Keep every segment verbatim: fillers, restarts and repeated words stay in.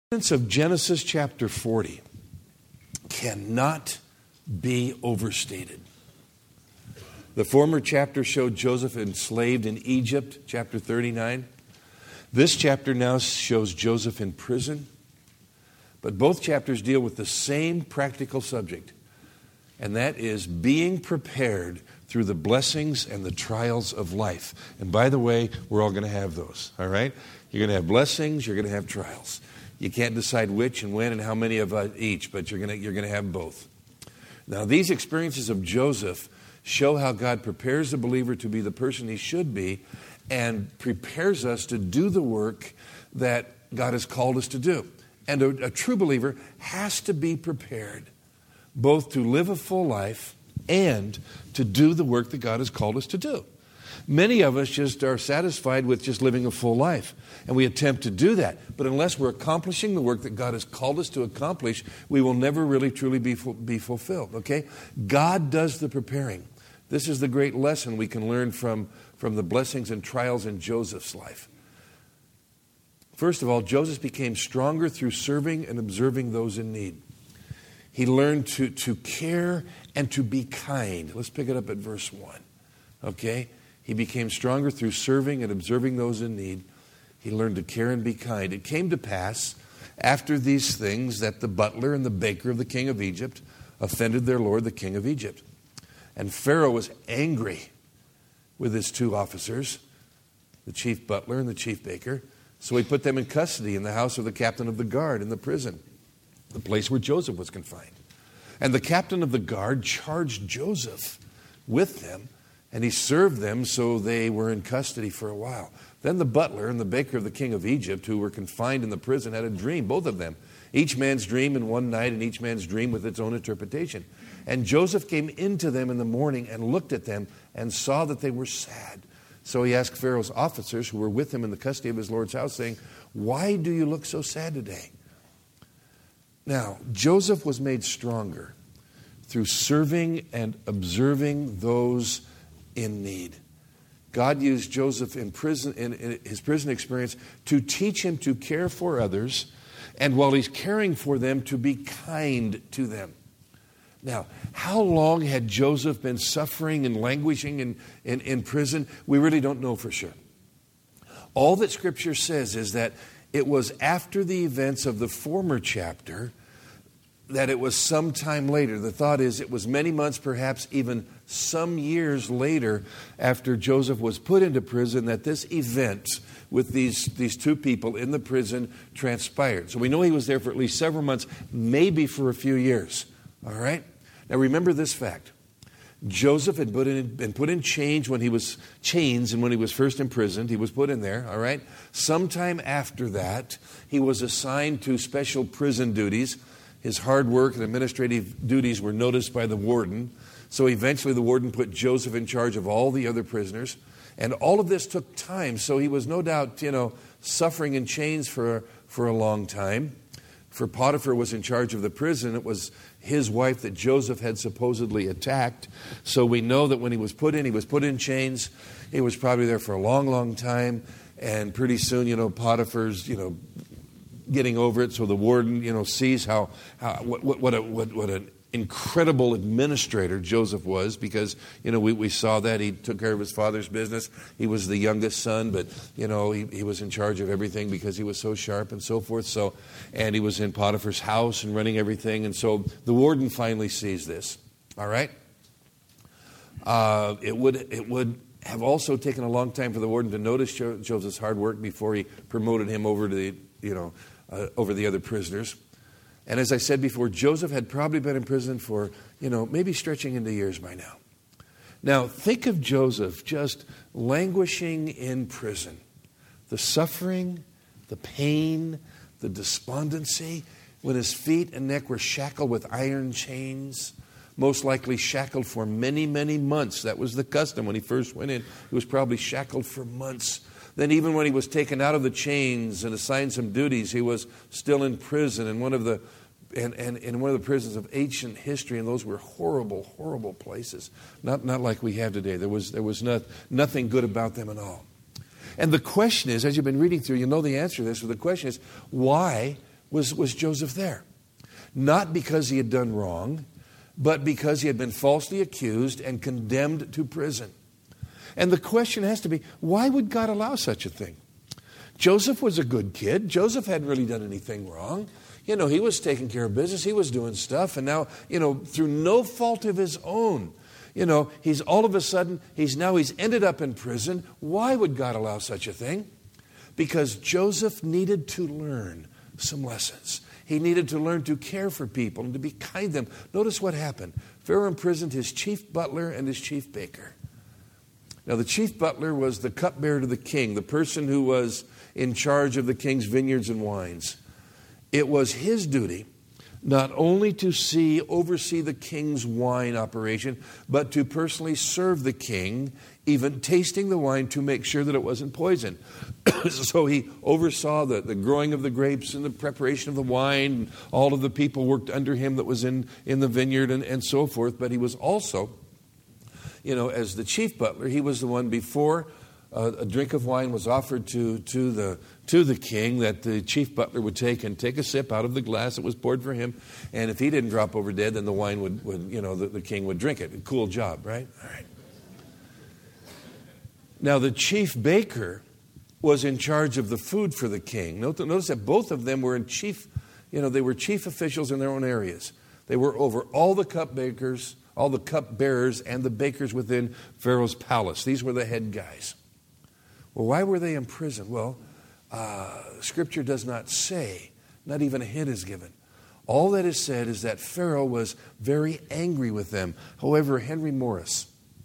Of Genesis chapter forty cannot be overstated. The former chapter showed Joseph enslaved in Egypt, chapter thirty-nine. This chapter now shows Joseph in prison. But both chapters deal with the same practical subject, and that is being prepared through the blessings and the trials of life. And by the way, we're all going to have those, all right? You're going to have blessings, you're going to have trials. You can't decide which and when and how many of uh, each, but you're going to you're going to have both. Now, these experiences of Joseph show how God prepares the believer to be the person he should be and prepares us to do the work that God has called us to do. And a, a true believer has to be prepared both to live a full life and to do the work that God has called us to do. Many of us just are satisfied with just living a full life, and we attempt to do that. But unless we're accomplishing the work that God has called us to accomplish, we will never really truly be be fulfilled, okay? God does the preparing. This is the great lesson we can learn from, from the blessings and trials in Joseph's life. First of all, Joseph became stronger through serving and observing those in need. He learned to, to care and to be kind. Let's pick it up at verse one, okay? He became stronger through serving and observing those in need. He learned to care and be kind. It came to pass after these things that the butler and the baker of the king of Egypt offended their lord, the king of Egypt. And Pharaoh was angry with his two officers, the chief butler and the chief baker. So he put them in custody in the house of the captain of the guard in the prison, the place where Joseph was confined. And the captain of the guard charged Joseph with them, and he served them, so they were in custody for a while. Then the butler and the baker of the king of Egypt, who were confined in the prison, had a dream, both of them. Each man's dream in one night, and each man's dream with its own interpretation. And Joseph came into them in the morning and looked at them and saw that they were sad. So he asked Pharaoh's officers, who were with him in the custody of his lord's house, saying, "Why do you look so sad today?" Now, Joseph was made stronger through serving and observing those in need. God used Joseph in prison, in, in his prison experience, to teach him to care for others, and while he's caring for them, to be kind to them. Now, how long had Joseph been suffering and languishing in, in, in prison? We really don't know for sure. All that Scripture says is that it was after the events of the former chapter that it was some time later. The thought is it was many months, perhaps even some years later, after Joseph was put into prison, that this event with these, these two people in the prison transpired. So we know he was there for at least several months, maybe for a few years. All right? Now remember this fact. Joseph had put in, been put in chains when he was chains and when he was first imprisoned. He was put in there, all right? Sometime after that, he was assigned to special prison duties. His hard work and administrative duties were noticed by the warden. So eventually the warden put Joseph in charge of all the other prisoners. And all of this took time. So he was no doubt, you know, suffering in chains for, for a long time. For Potiphar was in charge of the prison. It was his wife that Joseph had supposedly attacked. So we know that when he was put in, he was put in chains. He was probably there for a long, long time. And pretty soon, you know, Potiphar's, you know, getting over it. So the warden, you know, sees how, how what what what, a, what what an incredible administrator Joseph was, because, you know, we, we saw that he took care of his father's business. He was the youngest son, but, you know, he, he was in charge of everything because he was so sharp and so forth. So, and he was in Potiphar's house and running everything. And so the warden finally sees this. All right. Uh, it would it would have also taken a long time for the warden to notice jo- Joseph's hard work before he promoted him over to the, you know, uh, over the other prisoners. And as I said before, Joseph had probably been in prison for, you know, maybe stretching into years by now. Now, think of Joseph just languishing in prison. The suffering, the pain, the despondency, when his feet and neck were shackled with iron chains, most likely shackled for many, many months. That was the custom. When he first went in, he was probably shackled for months. Then even when he was taken out of the chains and assigned some duties, he was still in prison in one of the and, and in one of the prisons of ancient history, and those were horrible, horrible places. Not not like we have today. There was there was not, nothing good about them at all. And the question is, as you've been reading through, you know the answer to this, but the question is, why was, was Joseph there? Not because he had done wrong, but because he had been falsely accused and condemned to prison. And the question has to be, why would God allow such a thing? Joseph was a good kid. Joseph hadn't really done anything wrong. You know, he was taking care of business. He was doing stuff. And now, you know, through no fault of his own, you know, he's all of a sudden, he's now he's ended up in prison. Why would God allow such a thing? Because Joseph needed to learn some lessons. He needed to learn to care for people and to be kind to them. Notice what happened. Pharaoh imprisoned his chief butler and his chief baker. Now, the chief butler was the cupbearer to the king, the person who was in charge of the king's vineyards and wines. It was his duty not only to see, oversee the king's wine operation, but to personally serve the king, even tasting the wine to make sure that it wasn't poisoned. So he oversaw the, the growing of the grapes and the preparation of the wine. All of the people worked under him that was in, in the vineyard and, and so forth. But he was also, you know, as the chief butler, he was the one before uh, a drink of wine was offered to, to, the, to the king that the chief butler would take and take a sip out of the glass that was poured for him. And if he didn't drop over dead, then the wine would, would you know, the, the king would drink it. A cool job, right? All right. Now, the chief baker was in charge of the food for the king. Notice that both of them were in chief, you know, they were chief officials in their own areas. They were over all the cup bakers, all the cup bearers, and the bakers within Pharaoh's palace. These were the head guys. Well, why were they in prison? Well, uh, Scripture does not say, not even a hint is given. All that is said is that Pharaoh was very angry with them. However, Henry Morris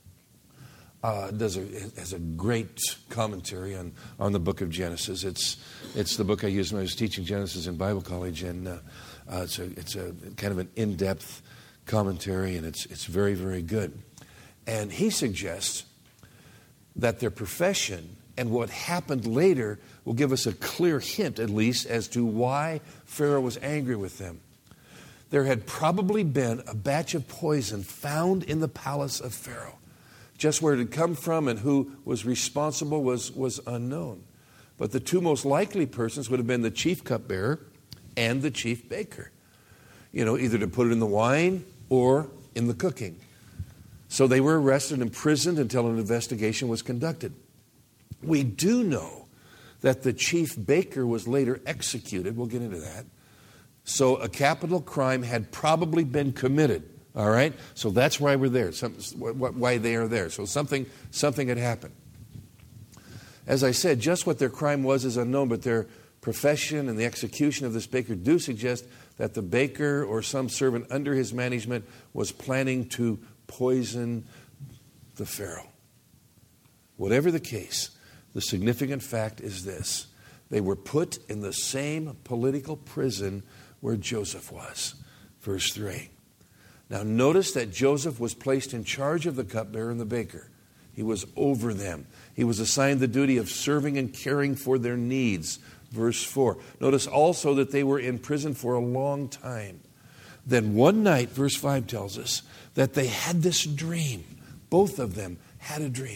Uh, does a, has a great commentary on, on the book of Genesis. It's it's the book I used when I was teaching Genesis in Bible college, and uh, uh, it's a it's a kind of an in-depth commentary, and it's it's very very good. And he suggests that their profession and what happened later will give us a clear hint, at least, as to why Pharaoh was angry with them. There had probably been a batch of poison found in the palace of Pharaoh. Just where it had come from and who was responsible was, was unknown. But the two most likely persons would have been the chief cupbearer and the chief baker. You know, either to put it in the wine or in the cooking. So they were arrested and imprisoned until an investigation was conducted. We do know that the chief baker was later executed. We'll get into that. So a capital crime had probably been committed. All right? So that's why we're there, Some, why they are there. So something, something had happened. As I said, just what their crime was is unknown, but their profession and the execution of this baker do suggest that the baker or some servant under his management was planning to poison the Pharaoh. Whatever the case, the significant fact is this. They were put in the same political prison where Joseph was. Verse three. Now notice that Joseph was placed in charge of the cupbearer and the baker. He was over them. He was assigned the duty of serving and caring for their needs. Verse four. Notice also that they were in prison for a long time. Then one night, verse five tells us, that they had this dream. Both of them had a dream.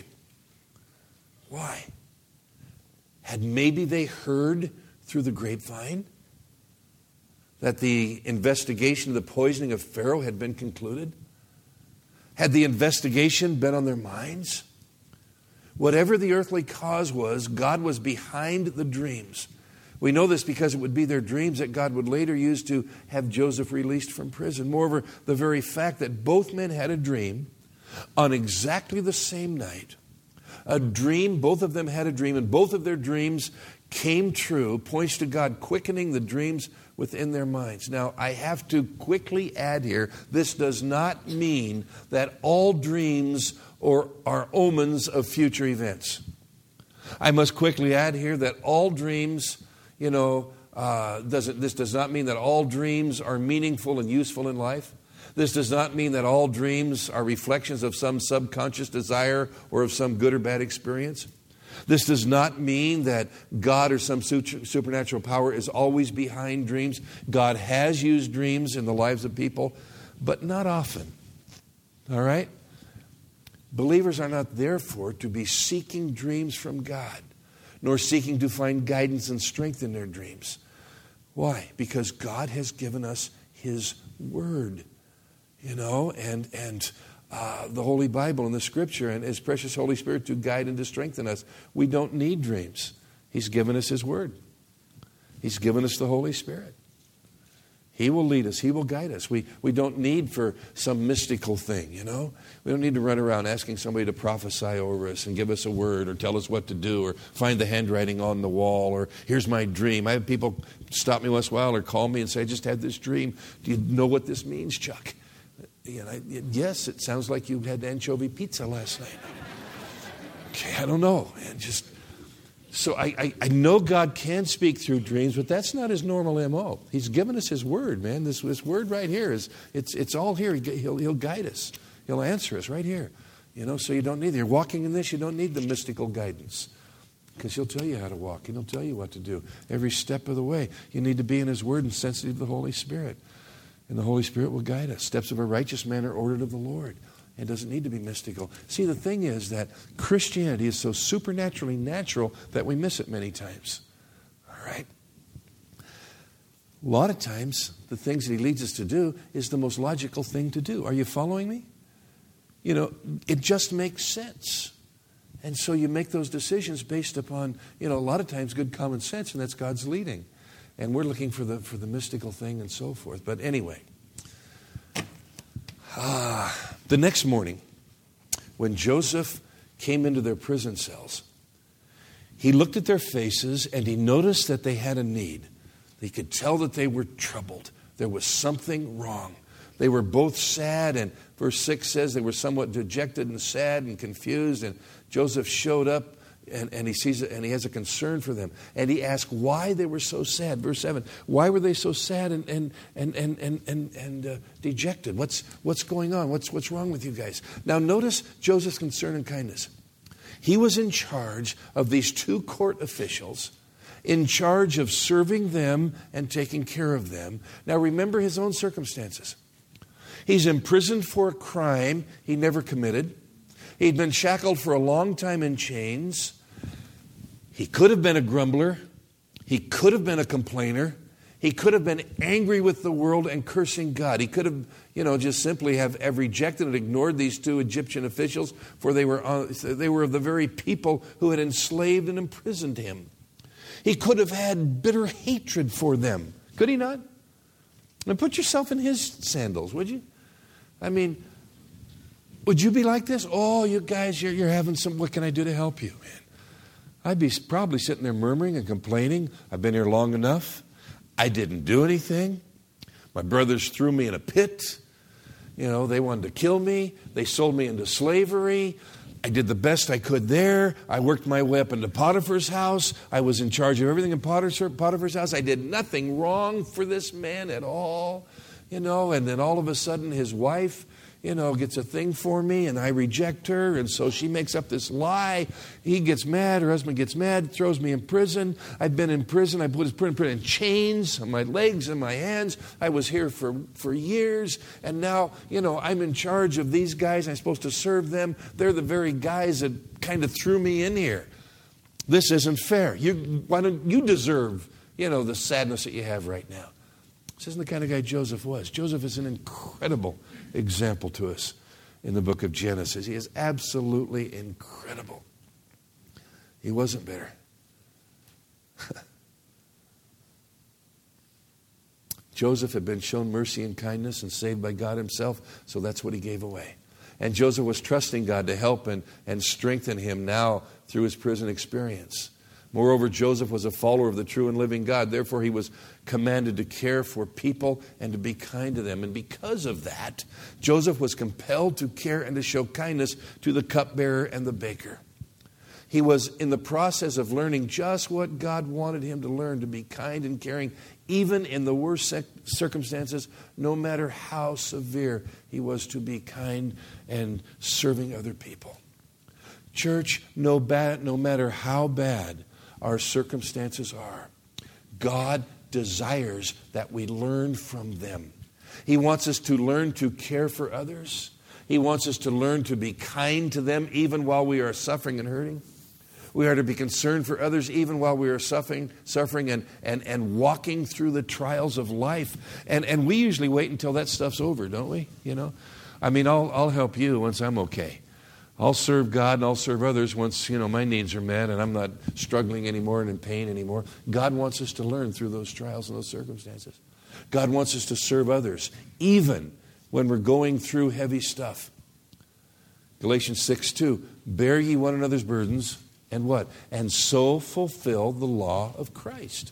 Why? Had maybe they heard through the grapevine that the investigation of the poisoning of Pharaoh had been concluded? Had the investigation been on their minds? Whatever the earthly cause was, God was behind the dreams. We know this because it would be their dreams that God would later use to have Joseph released from prison. Moreover, the very fact that both men had a dream on exactly the same night, a dream, both of them had a dream, and both of their dreams came true, points to God quickening the dreams within their minds. Now, I have to quickly add here, this does not mean that all dreams or are omens of future events. I must quickly add here that all dreams, you know, uh, doesn't, this does not mean that all dreams are meaningful and useful in life. This does not mean that all dreams are reflections of some subconscious desire or of some good or bad experience. This does not mean that God or some supernatural power is always behind dreams. God has used dreams in the lives of people, but not often. All right? Believers are not therefore to be seeking dreams from God, nor seeking to find guidance and strength in their dreams. Why? Because God has given us His Word, you know, and and uh, the Holy Bible and the Scripture and His precious Holy Spirit to guide and to strengthen us. We don't need dreams. He's given us His Word. He's given us the Holy Spirit. He will lead us. He will guide us. We we don't need for some mystical thing, you know. We don't need to run around asking somebody to prophesy over us and give us a word or tell us what to do or find the handwriting on the wall or here's my dream. I have people stop me once in a while or call me and say, I just had this dream. Do you know what this means, Chuck? You know, yes, it sounds like you had anchovy pizza last night. Okay, I don't know. And just... So I, I, I know God can speak through dreams, but that's not His normal M O. He's given us His Word, man. This, this Word right here, is it's it's all here. He'll, he'll guide us. He'll answer us right here. You know, so you don't need, you're walking in this, you don't need the mystical guidance. Because He'll tell you how to walk. He'll tell you what to do. Every step of the way. You need to be in His Word and sensitive to the Holy Spirit. And the Holy Spirit will guide us. Steps of a righteous man are ordered of the Lord. It doesn't need to be mystical. See, the thing is that Christianity is so supernaturally natural that we miss it many times. All right? A lot of times, the things that He leads us to do is the most logical thing to do. Are you following me? You know, it just makes sense. And so you make those decisions based upon, you know, a lot of times good common sense, and that's God's leading. And we're looking for the for the mystical thing and so forth. But anyway, ah, the next morning, when Joseph came into their prison cells, he looked at their faces and he noticed that they had a need. He could tell that they were troubled. There was something wrong. They were both sad, and verse six says they were somewhat dejected and sad and confused. And Joseph showed up, and, and he sees it, and he has a concern for them. And he asked why they were so sad. Verse seven, why were they so sad and and and and and and, and uh, dejected? What's what's going on? What's what's wrong with you guys? Now notice Joseph's concern and kindness. He was in charge of these two court officials, in charge of serving them and taking care of them. Now remember his own circumstances. He's imprisoned for a crime he never committed. He'd been shackled for a long time in chains. He could have been a grumbler. He could have been a complainer. He could have been angry with the world and cursing God. He could have, you know, just simply have, have rejected and ignored these two Egyptian officials, for they were, uh, they were the very people who had enslaved and imprisoned him. He could have had bitter hatred for them. Could he not? Now put yourself in his sandals, would you? I mean, would you be like this? Oh, you guys, you're, you're having some, what can I do to help you, man? I'd be probably sitting there murmuring and complaining. I've been here long enough. I didn't do anything. My brothers threw me in a pit. You know, they wanted to kill me. They sold me into slavery. I did the best I could there. I worked my way up into Potiphar's house. I was in charge of everything in Potiphar's house. I did nothing wrong for this man at all. You know, and then all of a sudden his wife, you know, gets a thing for me and I reject her. And so she makes up this lie. He gets mad. Her husband gets mad, throws me in prison. I've been in prison. I was put in chains on my legs and my hands. I was here for, for years. And now, you know, I'm in charge of these guys. I'm supposed to serve them. They're the very guys that kind of threw me in here. This isn't fair. You, why don't you deserve, you know, the sadness that you have right now? This isn't the kind of guy Joseph was. Joseph is an incredible example to us in the book of Genesis. He is absolutely incredible. He wasn't bitter. Joseph had been shown mercy and kindness and saved by God Himself, so that's what he gave away. And Joseph was trusting God to help and, and strengthen him now through his prison experience. Moreover, Joseph was a follower of the true and living God. Therefore, he was commanded to care for people and to be kind to them. And because of that, Joseph was compelled to care and to show kindness to the cupbearer and the baker. He was in the process of learning just what God wanted him to learn, to be kind and caring, even in the worst circumstances, no matter how severe. He was to be kind and serving other people. Church, no, bad, no matter how bad our circumstances are, God desires that we learn from them. He wants us to learn to care for others. He wants us to learn to be kind to them even while we are suffering and hurting. We are to be concerned for others even while we are suffering, suffering and, and, and walking through the trials of life. And, and we usually wait until that stuff's over, don't we? You know, I mean, I'll, I'll help you once I'm okay. I'll serve God and I'll serve others once, you know, my needs are met and I'm not struggling anymore and in pain anymore. God wants us to learn through those trials and those circumstances. God wants us to serve others, even when we're going through heavy stuff. Galatians six two, bear ye one another's burdens, and what? And so fulfill the law of Christ.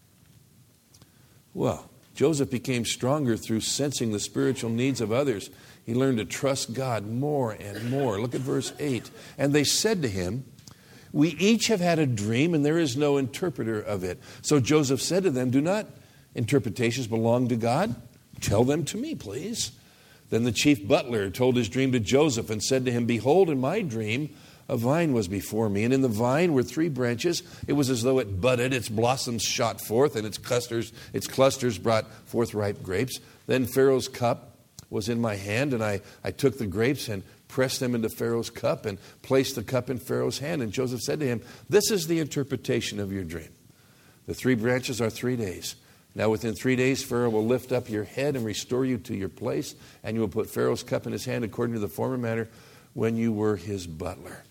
Well, Joseph became stronger through sensing the spiritual needs of others. He learned to trust God more and more. Look at verse eight. And they said to him, we each have had a dream, and there is no interpreter of it. So Joseph said to them, do not interpretations belong to God? Tell them to me, please. Then the chief butler told his dream to Joseph and said to him, behold, in my dream, a vine was before me, and in the vine were three branches. It was as though it budded, its blossoms shot forth, and its clusters, its clusters brought forth ripe grapes. Then Pharaoh's cup was in my hand, and I, I took the grapes and pressed them into Pharaoh's cup and placed the cup in Pharaoh's hand. And Joseph said to him, this is the interpretation of your dream. The three branches are three days. Now within three days, Pharaoh will lift up your head and restore you to your place, and you will put Pharaoh's cup in his hand according to the former manner when you were his butler.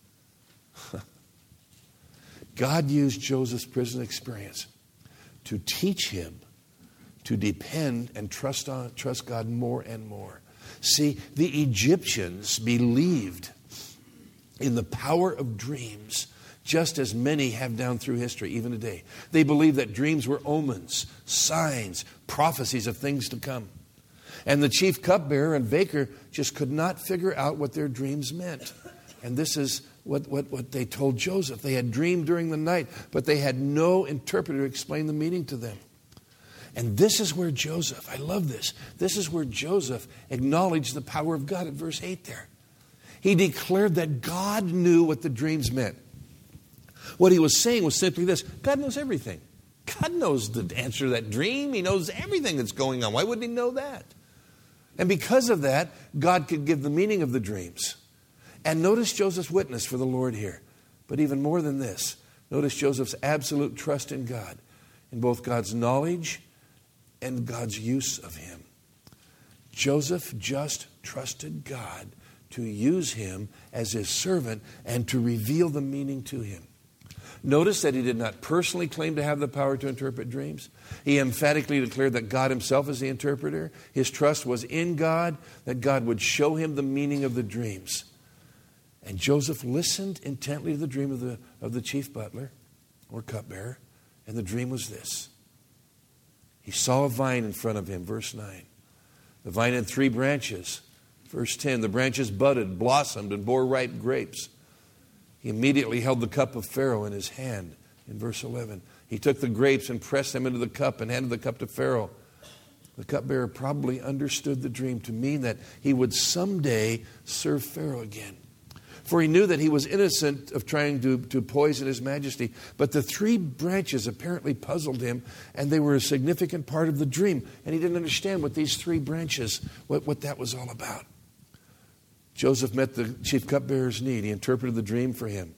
God used Joseph's prison experience to teach him to depend and trust on trust God more and more. See, the Egyptians believed in the power of dreams just as many have down through history, even today. They believed that dreams were omens, signs, prophecies of things to come. And the chief cupbearer and baker just could not figure out what their dreams meant. And this is what, what, what they told Joseph. They had dreamed during the night, but they had no interpreter to explain the meaning to them. And this is where Joseph, I love this, this is where Joseph acknowledged the power of God at verse eight there. He declared that God knew what the dreams meant. What he was saying was simply this: God knows everything. God knows the answer to that dream. He knows everything that's going on. Why wouldn't he know that? And because of that, God could give the meaning of the dreams. And notice Joseph's witness for the Lord here. But even more than this, notice Joseph's absolute trust in God, in both God's knowledge and God's use of him. Joseph just trusted God to use him as his servant and to reveal the meaning to him. Notice that he did not personally claim to have the power to interpret dreams. He emphatically declared that God himself is the interpreter. His trust was in God, that God would show him the meaning of the dreams. And Joseph listened intently to the dream of the, of the chief butler or cupbearer, and the dream was this. He saw a vine in front of him, verse nine. The vine had three branches. Verse ten, the branches budded, blossomed, and bore ripe grapes. He immediately held the cup of Pharaoh in his hand. In verse eleven, he took the grapes and pressed them into the cup and handed the cup to Pharaoh. The cupbearer probably understood the dream to mean that he would someday serve Pharaoh again. For he knew that he was innocent of trying to, to poison his majesty. But the three branches apparently puzzled him, and they were a significant part of the dream. And he didn't understand what these three branches, what, what that was all about. Joseph met the chief cupbearer's need. He interpreted the dream for him.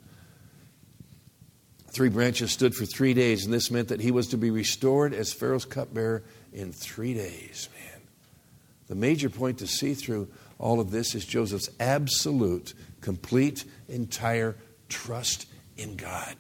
Three branches stood for three days, and this meant that he was to be restored as Pharaoh's cupbearer in three days. Man, the major point to see through all of this is Joseph's absolute, complete, entire trust in God.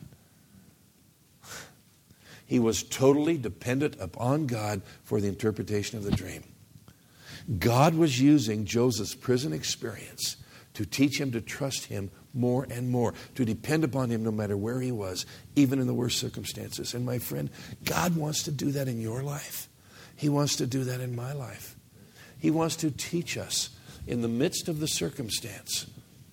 He was totally dependent upon God for the interpretation of the dream. God was using Joseph's prison experience to teach him to trust him more and more, to depend upon him no matter where he was, even in the worst circumstances. And my friend, God wants to do that in your life. He wants to do that in my life. He wants to teach us in the midst of the circumstance.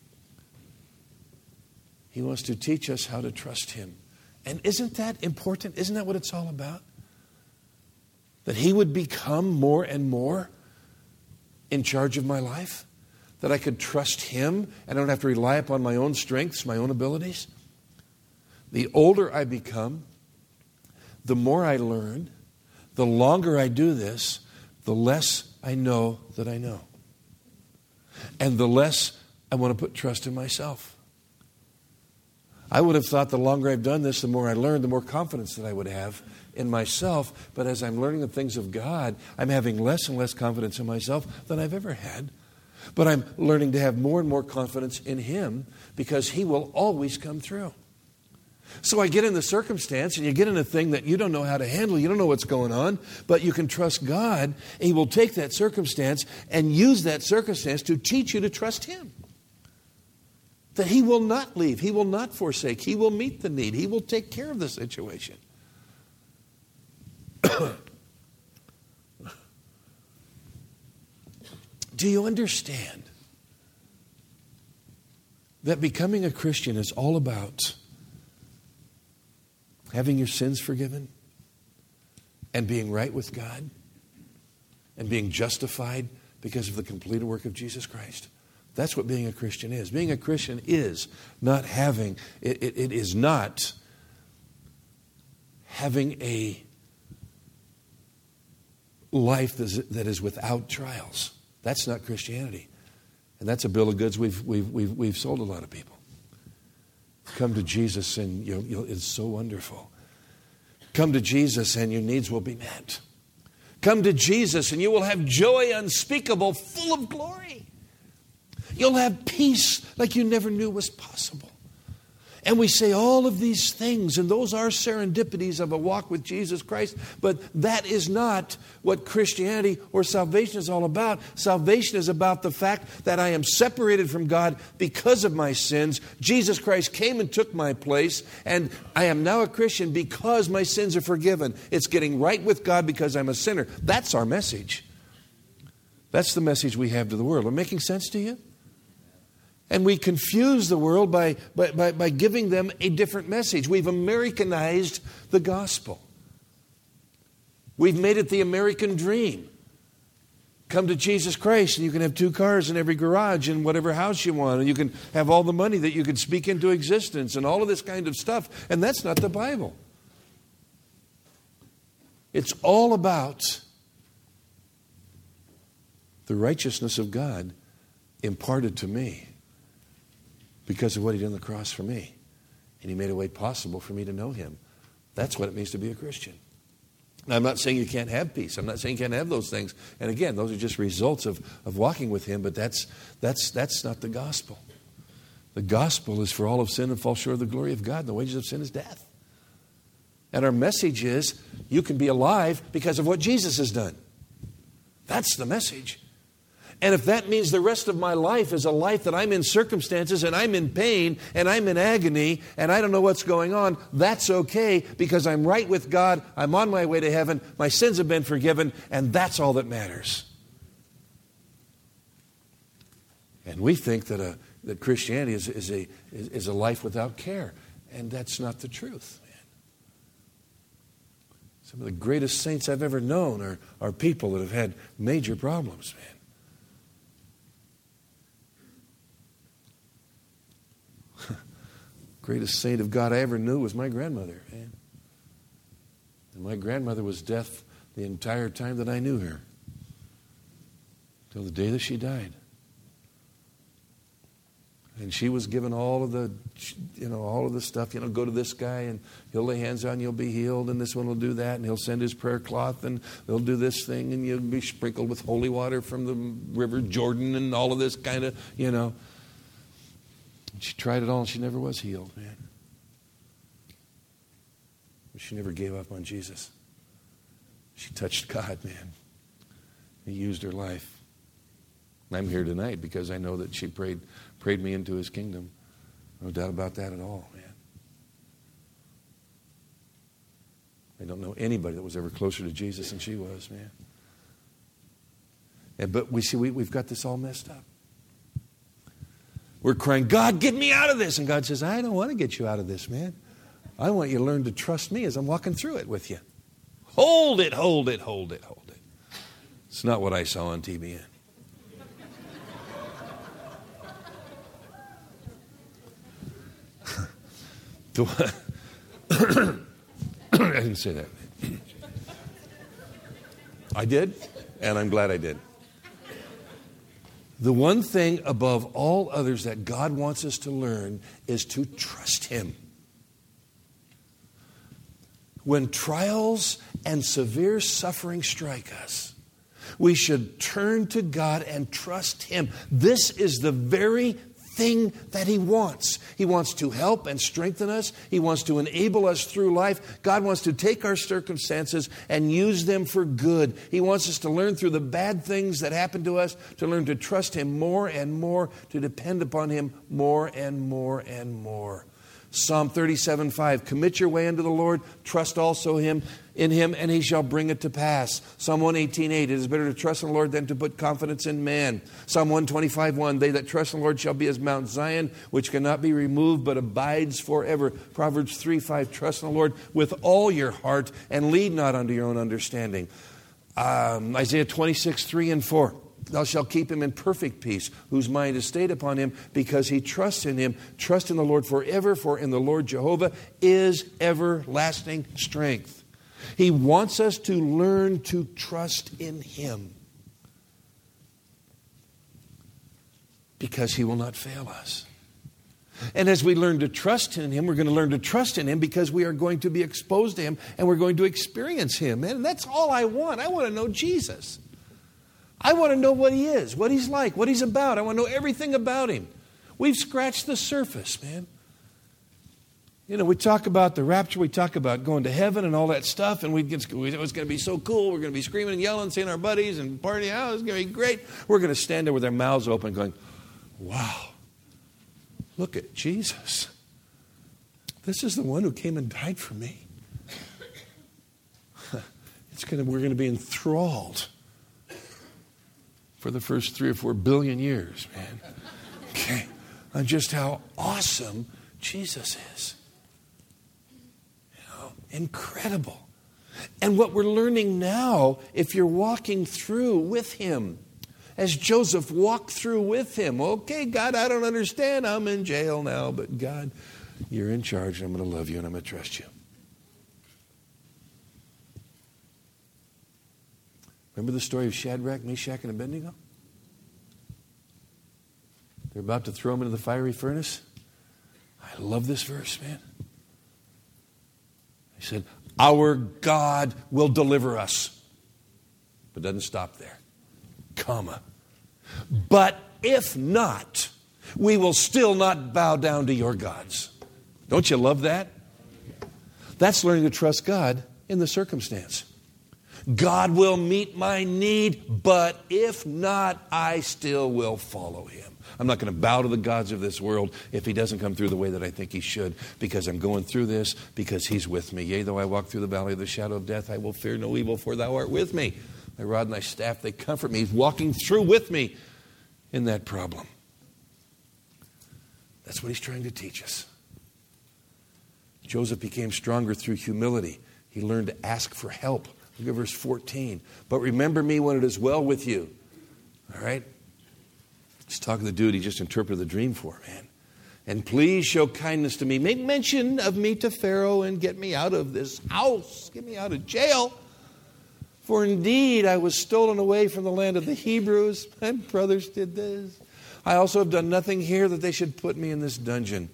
He wants to teach us how to trust him. And isn't that important? Isn't that what it's all about? That he would become more and more in charge of my life? That I could trust him and I don't have to rely upon my own strengths, my own abilities? The older I become, the more I learn, the longer I do this, the less I know that I know. And the less I want to put trust in myself. I would have thought the longer I've done this, the more I learn, the more confidence that I would have in myself. But as I'm learning the things of God, I'm having less and less confidence in myself than I've ever had. But I'm learning to have more and more confidence in Him because He will always come through. So I get in the circumstance and you get in a thing that you don't know how to handle. You don't know what's going on, but you can trust God. And He will take that circumstance and use that circumstance to teach you to trust Him. That He will not leave. He will not forsake. He will meet the need. He will take care of the situation. Do you understand that becoming a Christian is all about having your sins forgiven and being right with God and being justified because of the completed work of Jesus Christ? That's what being a Christian is. Being a Christian is not having, it, it, it is not having a life that is, that is without trials. That's not Christianity. And that's a bill of goods we've, we've, we've, we've sold a lot of people. Come to Jesus and you'll, you'll, it's so wonderful. Come to Jesus and your needs will be met. Come to Jesus and you will have joy unspeakable, full of glory. You'll have peace like you never knew was possible. And we say all of these things, and those are serendipities of a walk with Jesus Christ, but that is not what Christianity or salvation is all about. Salvation is about the fact that I am separated from God because of my sins. Jesus Christ came and took my place, and I am now a Christian because my sins are forgiven. It's getting right with God because I'm a sinner. That's our message. That's the message we have to the world. Am I making sense to you? And we confuse the world by, by, by, by giving them a different message. We've Americanized the gospel. We've made it the American dream. Come to Jesus Christ and you can have two cars in every garage and whatever house you want. And you can have all the money that you can speak into existence and all of this kind of stuff. And that's not the Bible. It's all about the righteousness of God imparted to me because of what He did on the cross for me. And He made a way possible for me to know Him. That's what it means to be a Christian. Now, I'm not saying you can't have peace. I'm not saying you can't have those things. And again, those are just results of, of walking with Him, but that's, that's, that's not the gospel. The gospel is for all of sin and fall short of the glory of God. And the wages of sin is death. And our message is you can be alive because of what Jesus has done. That's the message. And if that means the rest of my life is a life that I'm in circumstances and I'm in pain and I'm in agony and I don't know what's going on, that's okay because I'm right with God, I'm on my way to heaven, my sins have been forgiven, and that's all that matters. And we think that a, that Christianity is, is, a, is, is a life without care, and that's not the truth. Man. Some of the greatest saints I've ever known are, are people that have had major problems, man. Greatest saint of God I ever knew was my grandmother, man. And my grandmother was deaf the entire time that I knew her. Till the day that she died. And she was given all of the, you know, all of the stuff, you know, go to this guy and he'll lay hands on you, you'll be healed, and this one will do that, and he'll send his prayer cloth, and they'll do this thing, and you'll be sprinkled with holy water from the river Jordan, and all of this kind of, you know. She tried it all and she never was healed, man. But she never gave up on Jesus. She touched God, man. He used her life. And I'm here tonight because I know that she prayed prayed me into His kingdom. No doubt about that at all, man. I don't know anybody that was ever closer to Jesus than she was, man. And, but we see we, we've got this all messed up. We're crying, God, get me out of this. And God says, I don't want to get you out of this, man. I want you to learn to trust me as I'm walking through it with you. Hold it, hold it, hold it, hold it. It's not what I saw on T B N. I didn't say that. I did, and I'm glad I did. The one thing above all others that God wants us to learn is to trust Him. When trials and severe suffering strike us, we should turn to God and trust Him. This is the very thing that He wants. He wants to help and strengthen us. He wants to enable us through life. God wants to take our circumstances and use them for good. He wants us to learn through the bad things that happen to us, to learn to trust Him more and more, to depend upon Him more and more and more. Psalm thirty-seven five, commit your way unto the Lord, trust also Him in Him, and He shall bring it to pass. Psalm one eighteen eight, it is better to trust in the Lord than to put confidence in man. Psalm one twenty-five one, they that trust in the Lord shall be as Mount Zion, which cannot be removed, but abides forever. Proverbs three five, trust in the Lord with all your heart, and lead not unto your own understanding. Um, Isaiah twenty-six three and four. Thou shalt keep him in perfect peace, whose mind is stayed upon Him, because he trusts in Him. Trust in the Lord forever, for in the Lord Jehovah is everlasting strength. He wants us to learn to trust in Him, because He will not fail us. And as we learn to trust in Him, we're going to learn to trust in Him because we are going to be exposed to Him and we're going to experience Him. And that's all I want. I want to know Jesus. I want to know what He is, what He's like, what He's about. I want to know everything about Him. We've scratched the surface, man. You know, we talk about the rapture, we talk about going to heaven and all that stuff, and we get, it's going to be so cool. We're going to be screaming and yelling, seeing our buddies and partying out. It's going to be great. We're going to stand there with our mouths open going, wow, look at Jesus. This is the one who came and died for me. It's going to, we're going to be enthralled for the first three or four billion years, man. Okay. On just how awesome Jesus is. You know, incredible. And what we're learning now, if you're walking through with Him, as Joseph walked through with Him, okay, God, I don't understand. I'm in jail now, but God, you're in charge, and I'm going to love you, and I'm going to trust you. Remember the story of Shadrach, Meshach, and Abednego? They're about to throw them into the fiery furnace. I love this verse, man. He said, our God will deliver us. But it doesn't stop there. Comma. But if not, we will still not bow down to your gods. Don't you love that? That's learning to trust God in the circumstance. God will meet my need, but if not, I still will follow Him. I'm not going to bow to the gods of this world if He doesn't come through the way that I think He should, because I'm going through this because He's with me. Yea, though I walk through the valley of the shadow of death, I will fear no evil, for Thou art with me. Thy rod and Thy staff, they comfort me. He's walking through with me in that problem. That's what He's trying to teach us. Joseph became stronger through humility. He learned to ask for help. Look at verse fourteen. But remember me when it is well with you. All right? He's talking to the dude he just interpreted the dream for, man. And please show kindness to me. Make mention of me to Pharaoh and get me out of this house. Get me out of jail. For indeed I was stolen away from the land of the Hebrews. My brothers did this. I also have done nothing here that they should put me in this dungeon.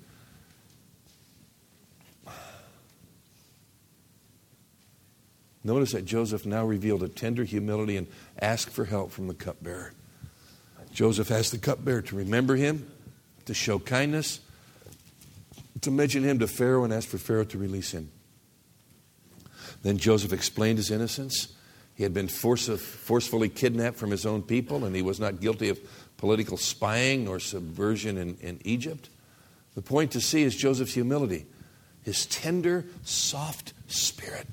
Notice that Joseph now revealed a tender humility and asked for help from the cupbearer. Joseph asked the cupbearer to remember him, to show kindness, to mention him to Pharaoh, and ask for Pharaoh to release him. Then Joseph explained his innocence. He had been force of, forcefully kidnapped from his own people, and he was not guilty of political spying or subversion in, in Egypt. The point to see is Joseph's humility, his tender, soft spirit.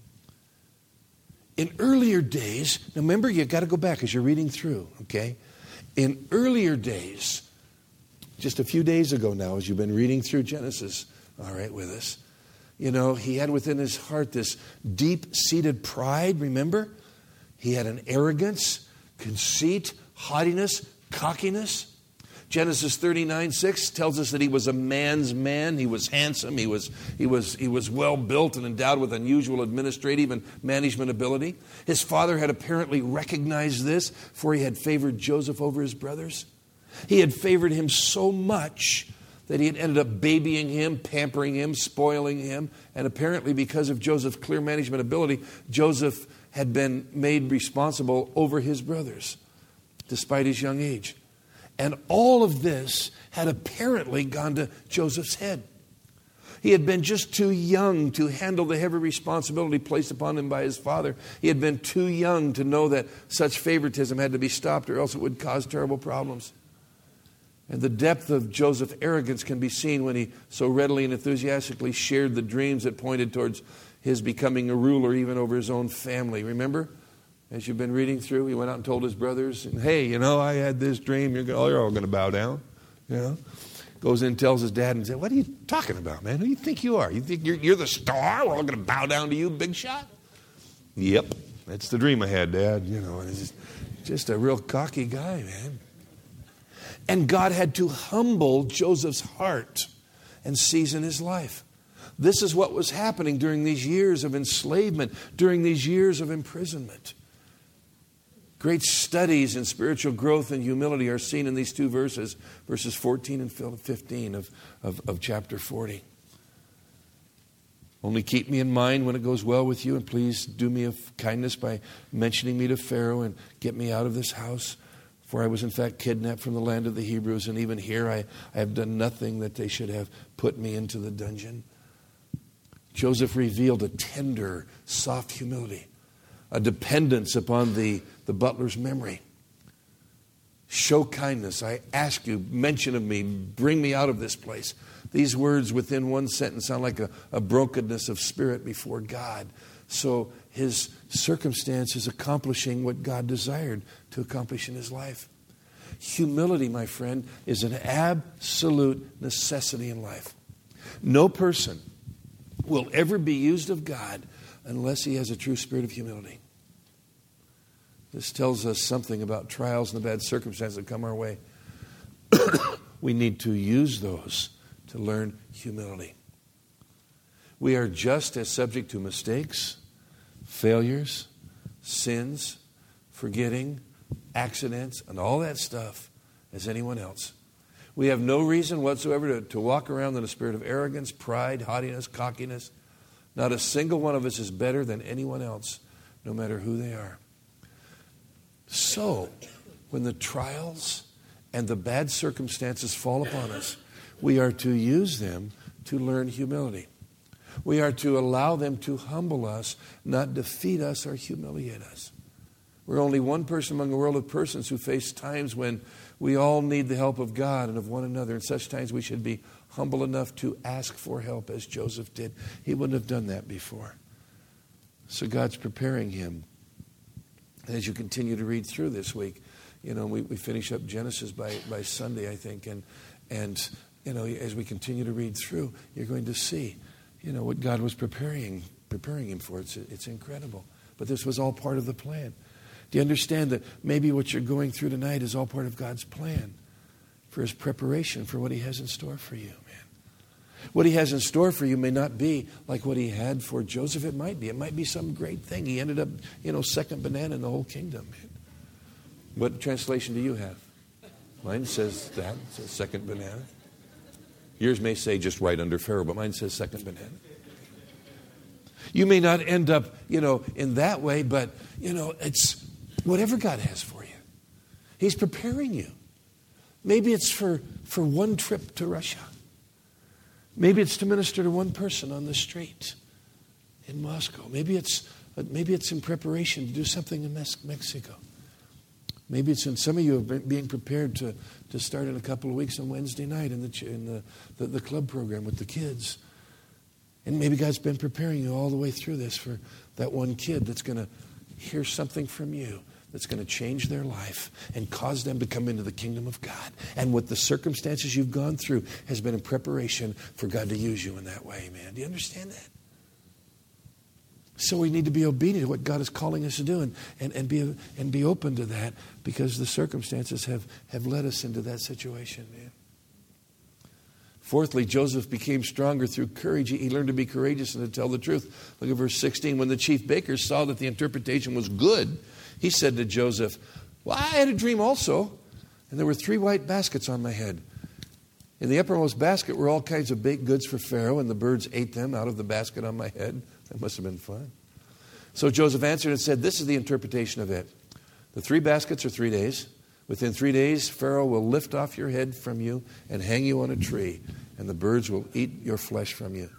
In earlier days, now remember, you've got to go back as you're reading through, okay? In earlier days, just a few days ago now, as you've been reading through Genesis, all right, with us, you know, he had within his heart this deep-seated pride, remember? He had an arrogance, conceit, haughtiness, cockiness. Genesis thirty-nine six tells us that he was a man's man. He was handsome. He was, he was, he was well built and endowed with unusual administrative and management ability. His father had apparently recognized this, for he had favored Joseph over his brothers. He had favored him so much that he had ended up babying him, pampering him, spoiling him. And apparently because of Joseph's clear management ability, Joseph had been made responsible over his brothers, despite his young age. And all of this had apparently gone to Joseph's head. He had been just too young to handle the heavy responsibility placed upon him by his father. He had been too young to know that such favoritism had to be stopped, or else it would cause terrible problems. And the depth of Joseph's arrogance can be seen when he so readily and enthusiastically shared the dreams that pointed towards his becoming a ruler even over his own family. Remember? As you've been reading through, he went out and told his brothers, hey, you know, I had this dream. You're, you're all going to bow down. You know? Goes in and tells his dad and says, what are you talking about, man? Who do you think you are? You think you're, you're the star? We're all going to bow down to you, big shot? Yep, that's the dream I had, Dad. You know, and he's just, just a real cocky guy, man. And God had to humble Joseph's heart and season his life. This is what was happening during these years of enslavement, during these years of imprisonment. Great studies in spiritual growth and humility are seen in these two verses, verses fourteen and fifteen of, of, of chapter forty. Only keep me in mind when it goes well with you, and please do me a kindness by mentioning me to Pharaoh and get me out of this house. For I was in fact kidnapped from the land of the Hebrews, and even here I, I have done nothing that they should have put me into the dungeon. Joseph revealed a tender, soft humility, a dependence upon the, the butler's memory. Show kindness, I ask you, mention of me, bring me out of this place. These words within one sentence sound like a, a brokenness of spirit before God. So his circumstance is accomplishing what God desired to accomplish in his life. Humility, my friend, is an absolute necessity in life. No person will ever be used of God unless he has a true spirit of humility. This tells us something about trials and the bad circumstances that come our way. We need to use those to learn humility. We are just as subject to mistakes, failures, sins, forgetting, accidents, and all that stuff as anyone else. We have no reason whatsoever to, to walk around in a spirit of arrogance, pride, haughtiness, cockiness. Not a single one of us is better than anyone else, no matter who they are. So, when the trials and the bad circumstances fall upon us, we are to use them to learn humility. We are to allow them to humble us, not defeat us or humiliate us. We're only one person among a world of persons who face times when we all need the help of God and of one another. In such times we should be humble enough to ask for help as Joseph did. He wouldn't have done that before. So God's preparing him. And as you continue to read through this week, you know, we, we finish up Genesis by, by Sunday, I think. And, and, you know, as we continue to read through, you're going to see, you know, what God was preparing preparing him for. It's, it's incredible. But this was all part of the plan. Do you understand that maybe what you're going through tonight is all part of God's plan for his preparation for what he has in store for you, man? What he has in store for you may not be like what he had for Joseph. It might be. It might be some great thing. He ended up, you know, second banana in the whole kingdom, man. What translation do you have? Mine says that. It says second banana. Yours may say just right under Pharaoh, but mine says second banana. You may not end up, you know, in that way, but, you know, it's whatever God has for you. He's preparing you. Maybe it's for, for one trip to Russia. Maybe it's to minister to one person on the street in Moscow. Maybe it's maybe it's in preparation to do something in Mexico. Maybe it's in some of you are being prepared to, to start in a couple of weeks on Wednesday night in the in the, the, the club program with the kids. And maybe God's been preparing you all the way through this for that one kid that's going to hear something from you that's going to change their life and cause them to come into the kingdom of God. And what the circumstances you've gone through has been in preparation for God to use you in that way, man. Do you understand that? So we need to be obedient to what God is calling us to do and, and, and, be, and be open to that, because the circumstances have, have led us into that situation, man. Fourthly, Joseph became stronger through courage. He learned to be courageous and to tell the truth. Look at verse sixteen. When the chief baker saw that the interpretation was good, he said to Joseph, well, I had a dream also, and there were three white baskets on my head. In the uppermost basket were all kinds of baked goods for Pharaoh, and the birds ate them out of the basket on my head. That must have been fun. So Joseph answered and said, this is the interpretation of it. The three baskets are three days. Within three days, Pharaoh will lift off your head from you and hang you on a tree, and the birds will eat your flesh from you.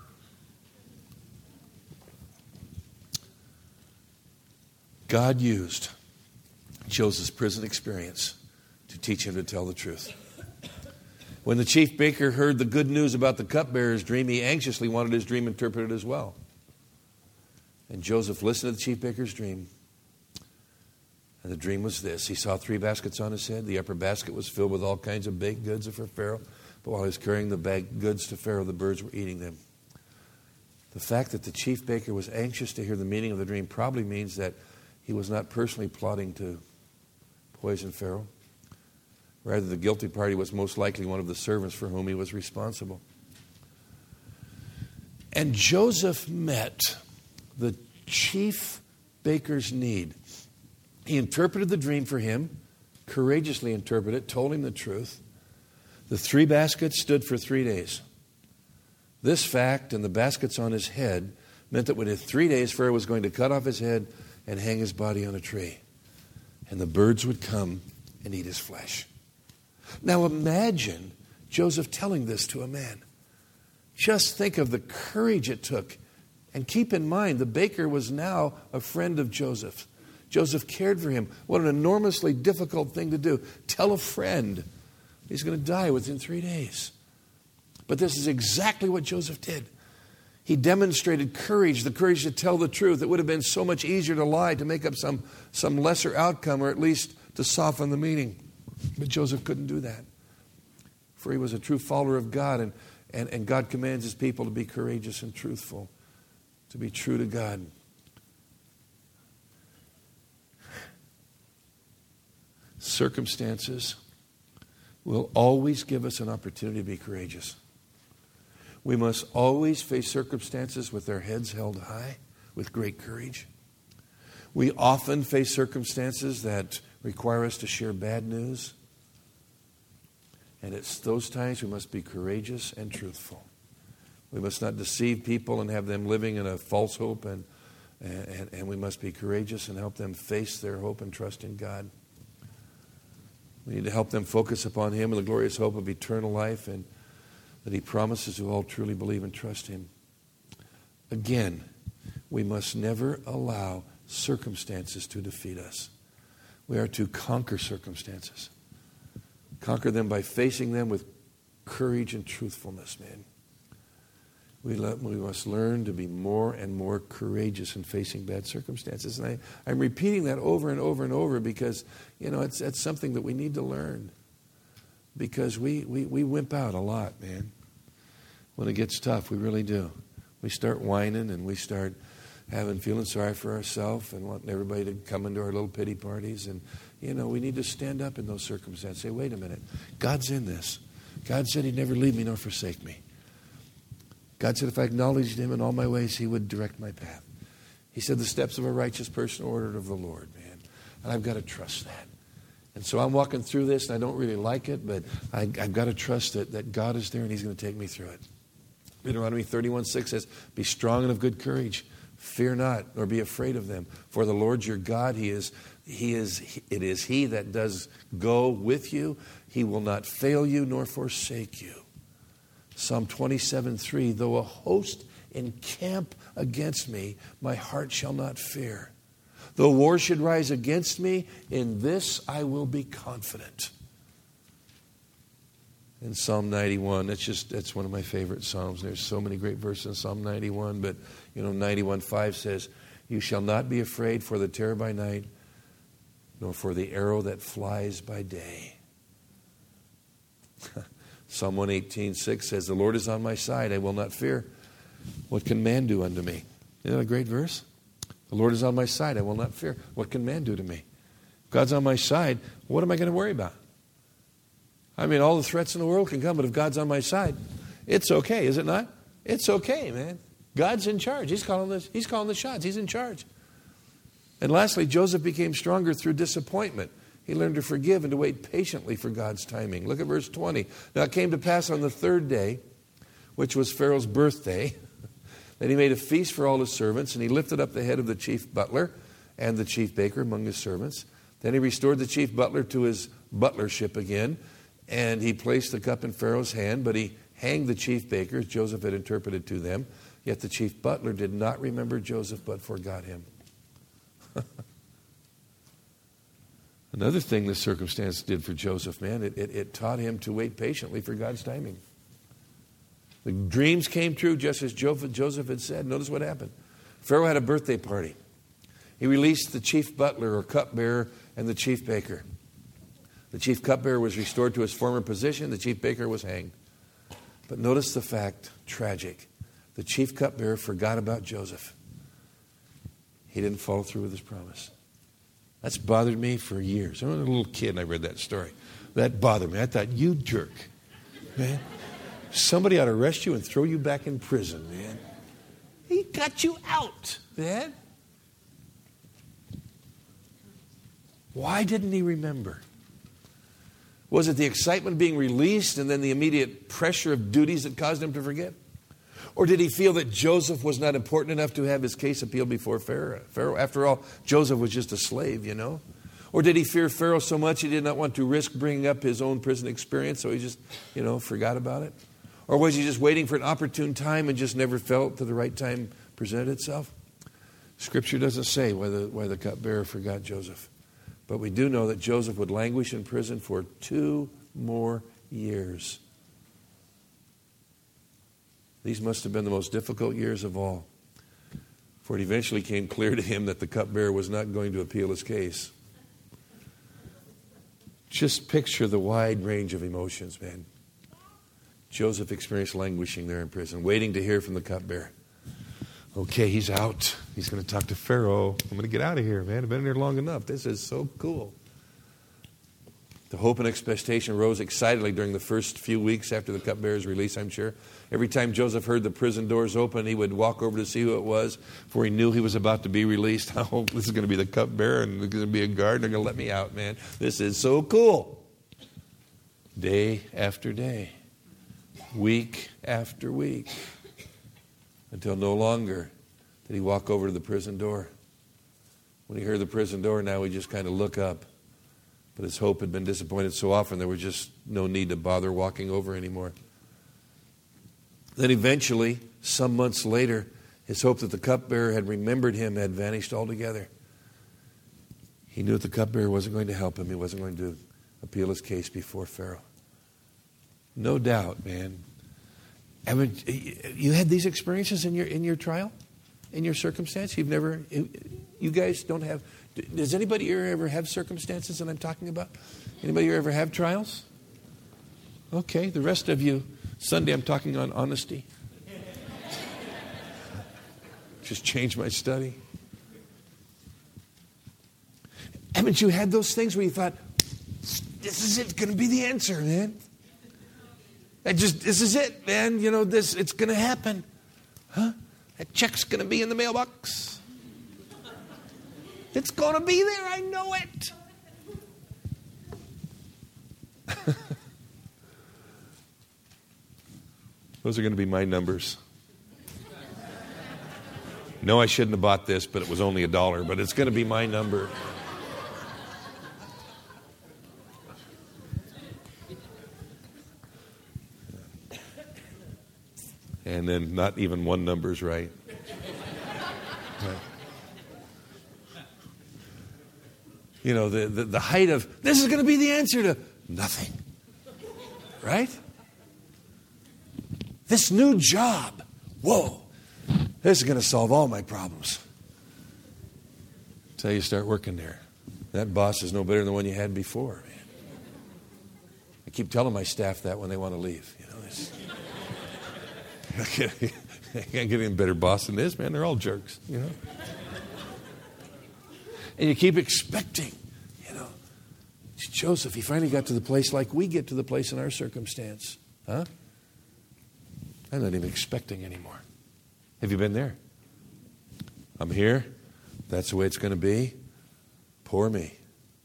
God used Joseph's prison experience to teach him to tell the truth. When the chief baker heard the good news about the cupbearer's dream, he anxiously wanted his dream interpreted as well. And Joseph listened to the chief baker's dream. And the dream was this. He saw three baskets on his head. The upper basket was filled with all kinds of baked goods for Pharaoh. But while he was carrying the baked goods to Pharaoh, the birds were eating them. The fact that the chief baker was anxious to hear the meaning of the dream probably means that he was not personally plotting to poison Pharaoh. Rather, the guilty party was most likely one of the servants for whom he was responsible. And Joseph met the chief baker's need. He interpreted the dream for him, courageously interpreted it, told him the truth. The three baskets stood for three days. This fact and the baskets on his head meant that within three days, Pharaoh was going to cut off his head and hang his body on a tree. And the birds would come and eat his flesh. Now imagine Joseph telling this to a man. Just think of the courage it took. And keep in mind, the baker was now a friend of Joseph. Joseph cared for him. What an enormously difficult thing to do. Tell a friend he's going to die within three days. But this is exactly what Joseph did. He demonstrated courage, the courage to tell the truth. It would have been so much easier to lie, to make up some, some lesser outcome, or at least to soften the meaning. But Joseph couldn't do that. For he was a true follower of God, and, and, and God commands his people to be courageous and truthful, to be true to God. Circumstances will always give us an opportunity to be courageous. We must always face circumstances with our heads held high, with great courage. We often face circumstances that require us to share bad news. And it's those times we must be courageous and truthful. We must not deceive people and have them living in a false hope, and, and, and we must be courageous and help them face their hope and trust in God. We need to help them focus upon Him and the glorious hope of eternal life, and that He promises to all truly believe and trust Him. Again, we must never allow circumstances to defeat us. We are to conquer circumstances. Conquer them by facing them with courage and truthfulness, man. We, let, we must learn to be more and more courageous in facing bad circumstances. And I, I'm repeating that over and over and over because, you know, it's, it's something that we need to learn. Because we, we, we wimp out a lot, man. When it gets tough, we really do. We start whining and we start having, feeling sorry for ourselves and wanting everybody to come into our little pity parties. And, you know, we need to stand up in those circumstances. Say, wait a minute. God's in this. God said He'd never leave me nor forsake me. God said if I acknowledged Him in all my ways, He would direct my path. He said the steps of a righteous person are ordered of the Lord, man. And I've got to trust that. And so I'm walking through this, and I don't really like it, but I, I've got to trust that, that God is there, and He's going to take me through it. Deuteronomy thirty-one six says, be strong and of good courage. Fear not, nor be afraid of them. For the Lord your God, He is, He is, it is He that does go with you. He will not fail you, nor forsake you. Psalm twenty-seven three, though a host encamp against me, my heart shall not fear. Though war should rise against me, in this I will be confident. In Psalm ninety-one, that's just that's one of my favorite Psalms. There's so many great verses in Psalm ninety-one, but you know, ninety-one five says, you shall not be afraid for the terror by night, nor for the arrow that flies by day. Psalm one eighteen six says, the Lord is on my side, I will not fear. What can man do unto me? Isn't that a great verse? The Lord is on my side. I will not fear. What can man do to me? God's on my side. What am I going to worry about? I mean, all the threats in the world can come, but if God's on my side, it's okay, is it not? It's okay, man. God's in charge. He's calling the, he's calling the shots. He's in charge. And lastly, Joseph became stronger through disappointment. He learned to forgive and to wait patiently for God's timing. Look at verse twenty. Now it came to pass on the third day, which was Pharaoh's birthday, that he made a feast for all his servants, and he lifted up the head of the chief butler and the chief baker among his servants. Then he restored the chief butler to his butlership again, and he placed the cup in Pharaoh's hand, but he hanged the chief baker, as Joseph had interpreted to them. Yet the chief butler did not remember Joseph, but forgot him. Another thing this circumstance did for Joseph, man, it, it, it taught him to wait patiently for God's timing. The dreams came true just as Joseph had said. Notice what happened. Pharaoh had a birthday party. He released the chief butler or cupbearer and the chief baker. The chief cupbearer was restored to his former position. The chief baker was hanged. But notice the fact, tragic. The chief cupbearer forgot about Joseph. He didn't follow through with his promise. That's bothered me for years. I was a little kid and I read that story. That bothered me. I thought, you jerk, man. Somebody ought to arrest you and throw you back in prison, man. He got you out, man. Why didn't he remember? Was it the excitement of being released and then the immediate pressure of duties that caused him to forget? Or did he feel that Joseph was not important enough to have his case appealed before Pharaoh? Pharaoh, after all, Joseph was just a slave, you know? Or did he fear Pharaoh so much he did not want to risk bringing up his own prison experience, so he just, you know, forgot about it? Or was he just waiting for an opportune time and just never felt that the right time presented itself? Scripture doesn't say why the, why the cupbearer forgot Joseph. But we do know that Joseph would languish in prison for two more years. These must have been the most difficult years of all. For it eventually came clear to him that the cupbearer was not going to appeal his case. Just picture the wide range of emotions, man. Joseph experienced languishing there in prison, waiting to hear from the cupbearer. Okay, he's out. He's going to talk to Pharaoh. I'm going to get out of here, man. I've been here long enough. This is so cool. The hope and expectation rose excitedly during the first few weeks after the cupbearer's release, I'm sure. Every time Joseph heard the prison doors open, he would walk over to see who it was, for he knew he was about to be released. Oh, this is going to be the cupbearer, and there's going to be a guard, and they're going to let me out, man. This is so cool. Day after day, week after week, until no longer did he walk over to the prison door. When he heard the prison door, now he just kind of look up. But his hope had been disappointed so often there was just no need to bother walking over anymore. Then eventually, some months later, his hope that the cupbearer had remembered him had vanished altogether. He knew that the cupbearer wasn't going to help him. He wasn't going to appeal his case before Pharaoh. No doubt, man. I mean, you had these experiences in your in your trial, in your circumstance. You've never, you guys don't have. Does anybody here ever have circumstances that I'm talking about? Anybody here ever have trials? Okay, the rest of you, Sunday I'm talking on honesty. Just change my study. Haven't you had those things where you thought, this is it, going to be the answer, man? I just, this is it, man. You know, this, it's going to happen. Huh? That check's going to be in the mailbox. It's going to be there. I know it. Those are going to be my numbers. No, I shouldn't have bought this, but it was only a dollar. But it's going to be my number. And then not even one number's right. Right. You know, the, the, the height of, this is going to be the answer to nothing. Right? This new job, whoa, this is going to solve all my problems. Until you start working there. That boss is no better than the one you had before, man. I keep telling my staff that when they want to leave. You know, it's, I can't get any better boss than this, man. They're all jerks, you know. and you keep expecting, you know. Joseph, he finally got to the place like we get to the place in our circumstance. Huh? I'm not even expecting anymore. Have you been there? I'm here. That's the way it's going to be. Poor me.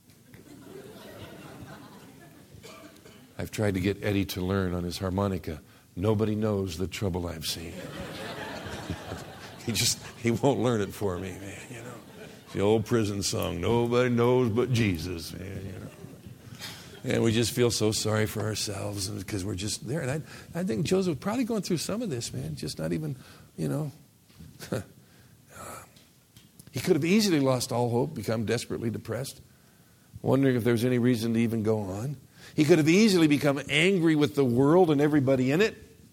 I've tried to get Eddie to learn on his harmonica. Nobody knows the trouble I've seen. he just, he won't learn it for me, man, you know. It's the old prison song, nobody knows but Jesus, man, you know. And we just feel so sorry for ourselves because we're just there. And I, I think Joseph was probably going through some of this, man, just not even, you know. He could have easily lost all hope, become desperately depressed, wondering if there's any reason to even go on. He could have easily become angry with the world and everybody in it.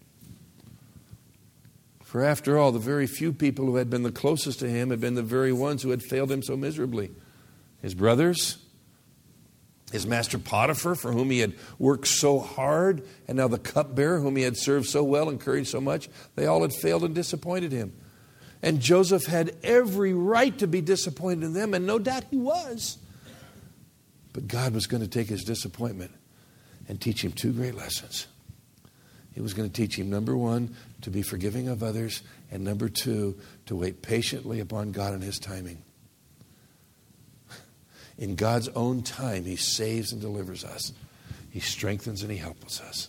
For after all, the very few people who had been the closest to him had been the very ones who had failed him so miserably. His brothers, his master Potiphar, for whom he had worked so hard, and now the cupbearer, whom he had served so well, encouraged so much, they all had failed and disappointed him. And Joseph had every right to be disappointed in them, and no doubt he was. But God was going to take his disappointment and teach him two great lessons. He was going to teach him, number one, to be forgiving of others, and number two, to wait patiently upon God and his timing. In God's own time, he saves and delivers us. He strengthens and he helps us.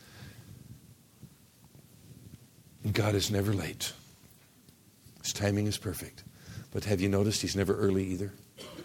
And God is never late. His timing is perfect. But have you noticed he's never early either?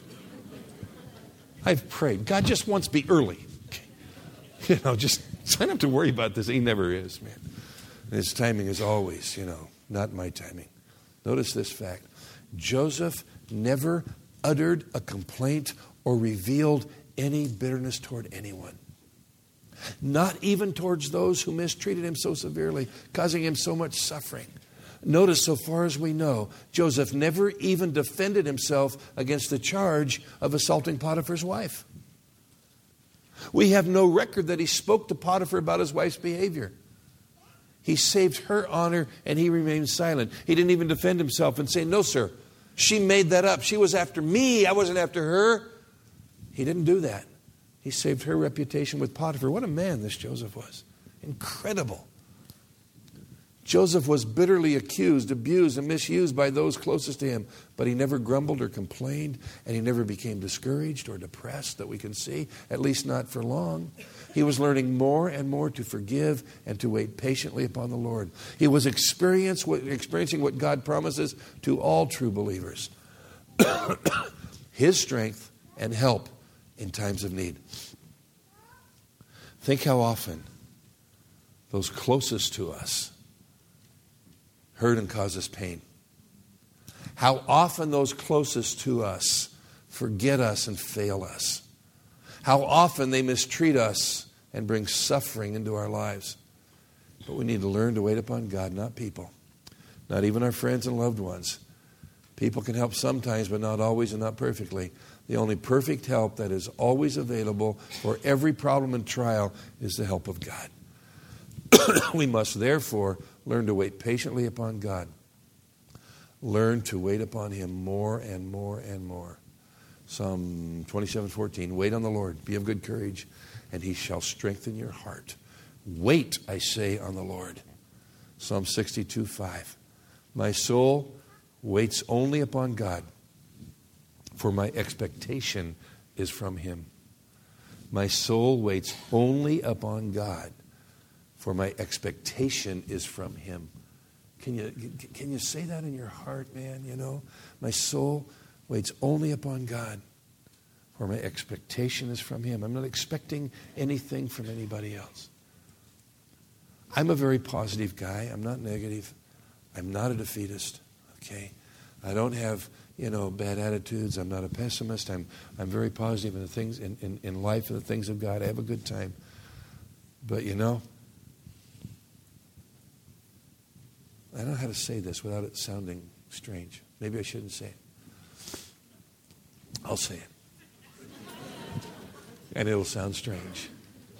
I've prayed, God just wants to be early. You know, just I don't have to worry about this. He never is, man. His timing is always, you know, not my timing. Notice this fact. Joseph never uttered a complaint or revealed any bitterness toward anyone. Not even towards those who mistreated him so severely, causing him so much suffering. Notice, so far as we know, Joseph never even defended himself against the charge of assaulting Potiphar's wife. We have no record that he spoke to Potiphar about his wife's behavior. He saved her honor and he remained silent. He didn't even defend himself and say, no, sir, she made that up. She was after me. I wasn't after her. He didn't do that. He saved her reputation with Potiphar. What a man this Joseph was. Incredible. Joseph was bitterly accused, abused, and misused by those closest to him. But he never grumbled or complained, and he never became discouraged or depressed that we can see, at least not for long. He was learning more and more to forgive and to wait patiently upon the Lord. He was experience, experiencing what God promises to all true believers. His strength and help in times of need. Think how often those closest to us hurt and cause us pain. How often those closest to us forget us and fail us. How often they mistreat us and bring suffering into our lives. But we need to learn to wait upon God, not people. Not even our friends and loved ones. People can help sometimes, but not always and not perfectly. The only perfect help that is always available for every problem and trial is the help of God. We must therefore learn to wait patiently upon God. Learn to wait upon him more and more and more. Psalm twenty-seven fourteen, wait on the Lord, be of good courage, and he shall strengthen your heart. Wait, I say, on the Lord. Psalm sixty-two five, my soul waits only upon God, for my expectation is from him. My soul waits only upon God, for my expectation is from him. Can you, can you say that in your heart, man? You know, my soul waits only upon God, for my expectation is from him. I'm not expecting anything from anybody else. I'm a very positive guy. I'm not negative. I'm not a defeatist. Okay? I don't have, you know, bad attitudes. I'm not a pessimist. I'm I'm very positive in the things in, in, in life and the things of God. I have a good time. But you know, I don't know how to say this without it sounding strange. Maybe I shouldn't say it. I'll say it. And it'll sound strange.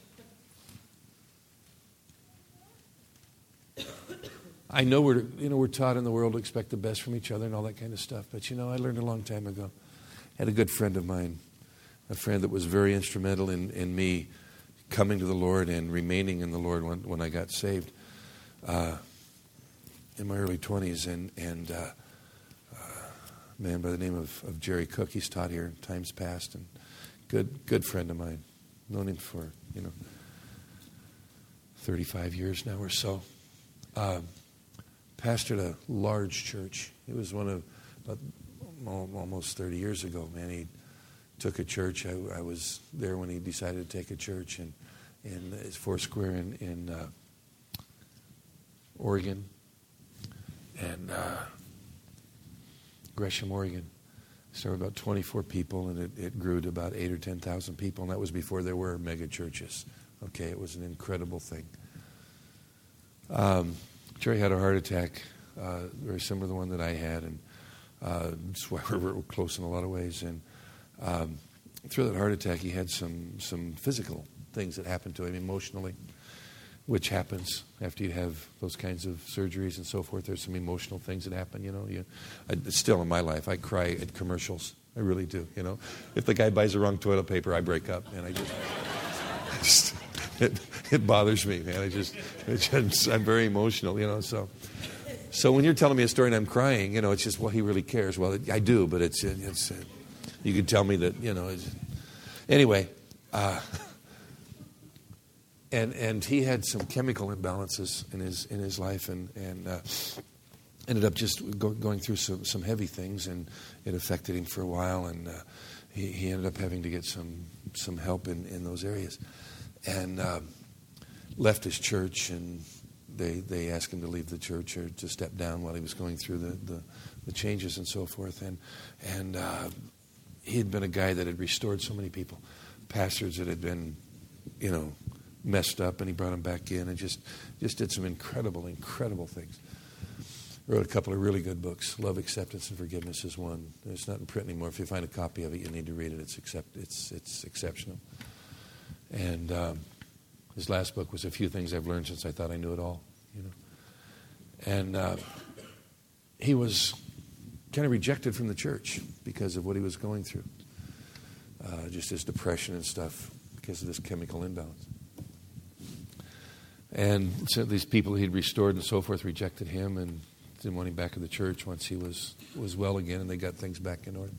I know we're, you know, we're taught in the world to expect the best from each other and all that kind of stuff. But, you know, I learned a long time ago. had a good friend of mine, a friend that was very instrumental in, in me coming to the Lord and remaining in the Lord when, when I got saved uh, in my early twenties. And, and uh, uh, a man by the name of, of Jerry Cook, he's taught here in times past, and good good friend of mine. Known him for, you know, thirty-five years now or so. Uh, pastored a large church. It was one of, uh, almost thirty years ago, man, he took a church. I, I was there when he decided to take a church in, in his Foursquare in, in uh, Oregon, and uh, Gresham, Oregon. Started about twenty-four people, and it, it grew to about eight or ten thousand people, and that was before there were mega churches. Okay, it was an incredible thing. Um, Jerry had a heart attack, uh, very similar to the one that I had, and uh, that's why we were close in a lot of ways. And um, through that heart attack, he had some some physical things that happened to him emotionally, which happens after you have those kinds of surgeries and so forth. There's some emotional things that happen, you know. You, I, still in my life, I cry at commercials. I really do, you know. If the guy buys the wrong toilet paper, I break up, and I just, I just it, it bothers me, man. I just, it just, I'm very emotional, you know. So, so when you're telling me a story and I'm crying, you know, it's just, well, he really cares. Well, it, I do, but it's, it's, you can tell me that, you know. It's, anyway. Uh, And and he had some chemical imbalances in his in his life, and and uh, ended up just go, going through some, some heavy things, and it affected him for a while, and uh, he he ended up having to get some some help in, in those areas, and uh, left his church, and they they asked him to leave the church or to step down while he was going through the the, the changes and so forth, and and uh, he had been a guy that had restored so many people, pastors that had been, you know, messed up, and he brought them back in and just, just did some incredible, incredible things. Wrote a couple of really good books. Love, Acceptance, and Forgiveness is one. It's not in print anymore. If you find a copy of it, you need to read it. It's accept, it's it's exceptional. And um, his last book was A Few Things I've Learned Since I Thought I Knew It All. You know, and uh, he was kind of rejected from the church because of what he was going through, uh, just his depression and stuff because of this chemical imbalance. And so these people he'd restored and so forth rejected him and didn't want him back in the church once he was, was well again, and they got things back in order.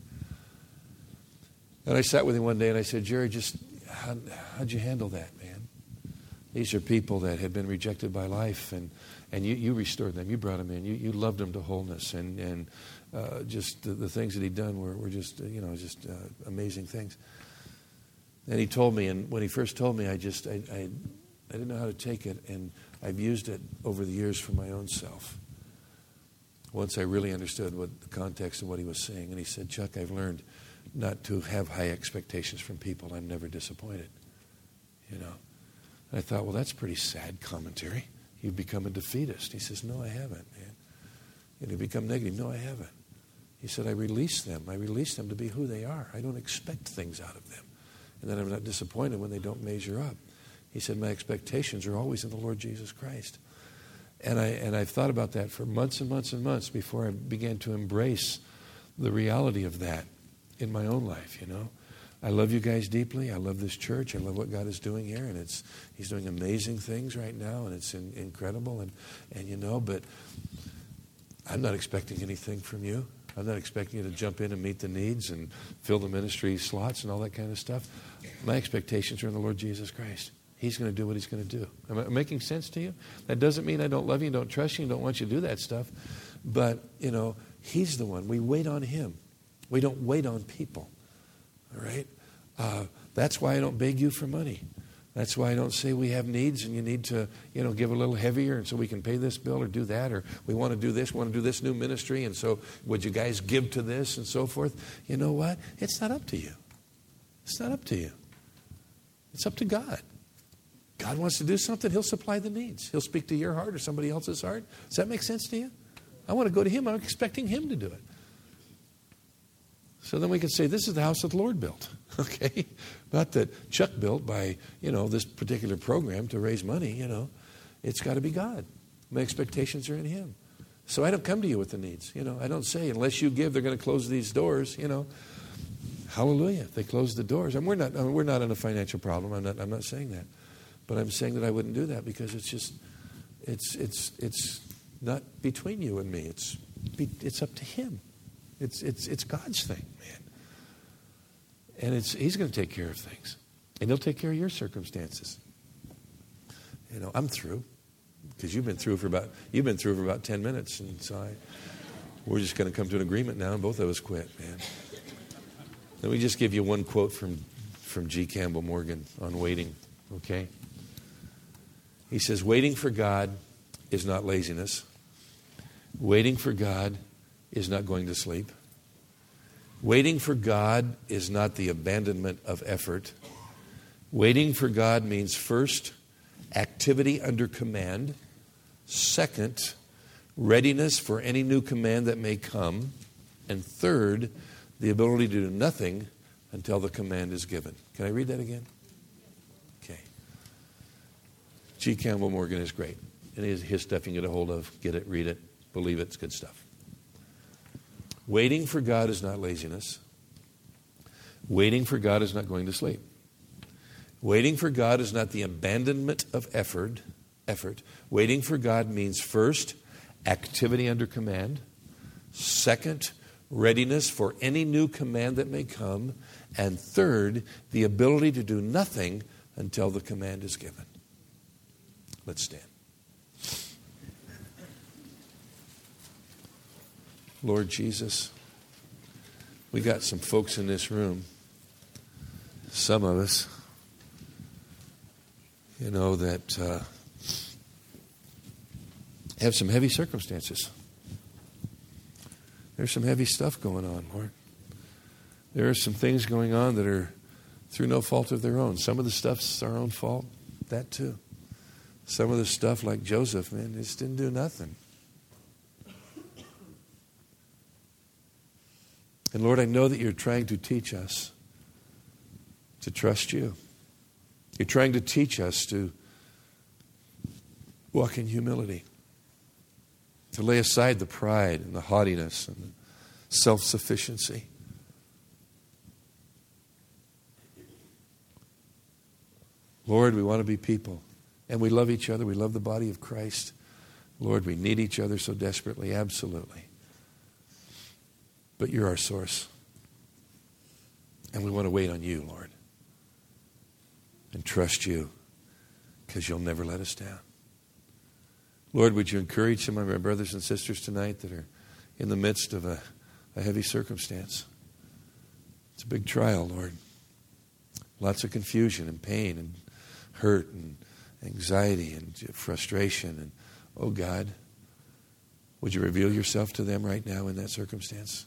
And I sat with him one day and I said, Jerry, just how, how'd you handle that, man? These are people that had been rejected by life, and, and you, you restored them. You brought them in. You, you loved them to wholeness, and, and uh, just the, the things that he'd done were, were just, uh, you know, just uh, amazing things. And he told me, and when he first told me, I just, I, I I didn't know how to take it, and I've used it over the years for my own self. Once I really understood what the context of what he was saying, and he said, Chuck, I've learned not to have high expectations from people. I'm never disappointed. You know, and I thought, well, that's pretty sad commentary. You've become a defeatist. He says, no, I haven't, man. And you become negative. No, I haven't. He said, I release them. I release them to be who they are. I don't expect things out of them. And then I'm not disappointed when they don't measure up. He said, my expectations are always in the Lord Jesus Christ. And, I, and I've thought about that for months and months and months before I began to embrace the reality of that in my own life, you know. I love you guys deeply. I love this church. I love what God is doing here. And it's He's doing amazing things right now, and it's in, incredible. And, and, you know, but I'm not expecting anything from you. I'm not expecting you to jump in and meet the needs and fill the ministry slots and all that kind of stuff. My expectations are in the Lord Jesus Christ. He's going to do what he's going to do. Am I making sense to you? That doesn't mean I don't love you, don't trust you, don't want you to do that stuff. But, you know, he's the one. We wait on him. We don't wait on people. All right? Uh, that's why I don't beg you for money. That's why I don't say we have needs and you need to, you know, give a little heavier and so we can pay this bill or do that, or we want to do this, we want to do this new ministry, and so would you guys give to this and so forth? You know what? It's not up to you. It's not up to you. It's up to God. God wants to do something, he'll supply the needs. He'll speak to your heart or somebody else's heart. Does that make sense to you? I want to go to him. I'm expecting him to do it. So then we can say, this is the house that the Lord built. Okay? Not that Chuck built by, you know, this particular program to raise money, you know. It's got to be God. My expectations are in him. So I don't come to you with the needs. You know, I don't say, unless you give, they're going to close these doors, you know. Hallelujah. If they close the doors. And we're not, I mean, we're not in a financial problem. I'm not, I'm not saying that. But I'm saying that I wouldn't do that because it's just, it's, it's, it's not between you and me. It's, it's up to Him. It's, it's, it's God's thing, man. And it's, He's going to take care of things. And He'll take care of your circumstances. You know, I'm through. Because you've been through for about, you've been through for about ten minutes. And so I, we're just going to come to an agreement now and both of us quit, man. Let me just give you one quote from, from G. Campbell Morgan on waiting, okay? He says, waiting for God is not laziness. Waiting for God is not going to sleep. Waiting for God is not the abandonment of effort. Waiting for God means first, activity under command. Second, readiness for any new command that may come. And third, the ability to do nothing until the command is given. Can I read that again? Okay. G. Campbell Morgan is great. And his, his stuff you can get a hold of. Get it, read it, believe it. It's good stuff. Waiting for God is not laziness. Waiting for God is not going to sleep. Waiting for God is not the abandonment of effort. Effort. Waiting for God means first, activity under command. Second, readiness for any new command that may come. And third, the ability to do nothing until the command is given. Let's stand. Lord Jesus, we got some folks in this room, some of us, you know, that uh, have some heavy circumstances. There's some heavy stuff going on, Lord. There are some things going on that are through no fault of their own. Some of the stuff's our own fault, that too. Some of the stuff, like Joseph, man, just didn't do nothing. And Lord, I know that you're trying to teach us to trust you. You're trying to teach us to walk in humility, to lay aside the pride and the haughtiness and the self-sufficiency. Lord, we want to be people, and we love each other. We love the body of Christ. Lord, we need each other so desperately, absolutely. But you're our source. And we want to wait on you, Lord. And trust you, because you'll never let us down. Lord, would you encourage some of my brothers and sisters tonight that are in the midst of a, a heavy circumstance? It's a big trial, Lord. Lots of confusion and pain and hurt and anxiety and frustration. And, oh God, would you reveal yourself to them right now in that circumstance?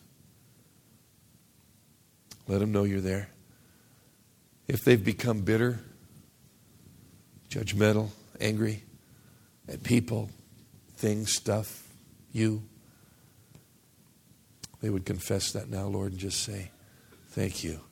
Let them know you're there. If they've become bitter, judgmental, angry at people, things, stuff, you, they would confess that now, Lord, and just say, thank you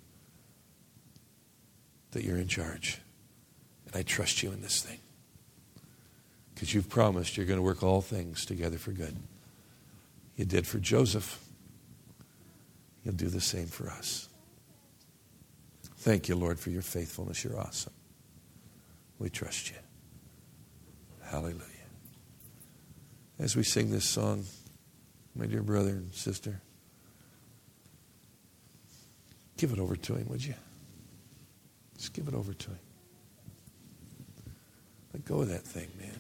that you're in charge. And I trust you in this thing. Because you've promised you're going to work all things together for good. You did for Joseph. You'll do the same for us. Thank you, Lord, for your faithfulness. You're awesome. We trust you. Hallelujah. As we sing this song, my dear brother and sister, give it over to him, would you? Just give it over to him. Let go of that thing, man.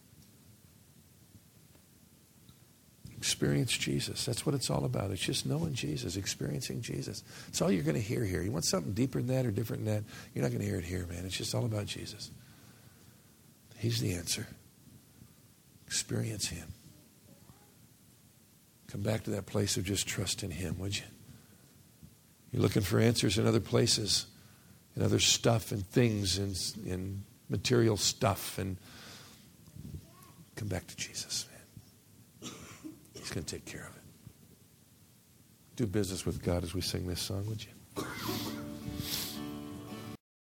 Experience Jesus. That's what it's all about. It's just knowing Jesus, experiencing Jesus. It's all you're going to hear here. You want something deeper than that or different than that, you're not going to hear it here, man. It's just all about Jesus. He's the answer. Experience Him. Come back to that place of just trust in Him, would you? You're looking for answers in other places, in other stuff and things and, and material stuff. And come back to Jesus, man. He's going to take care of it. Do business with God as we sing this song, would you?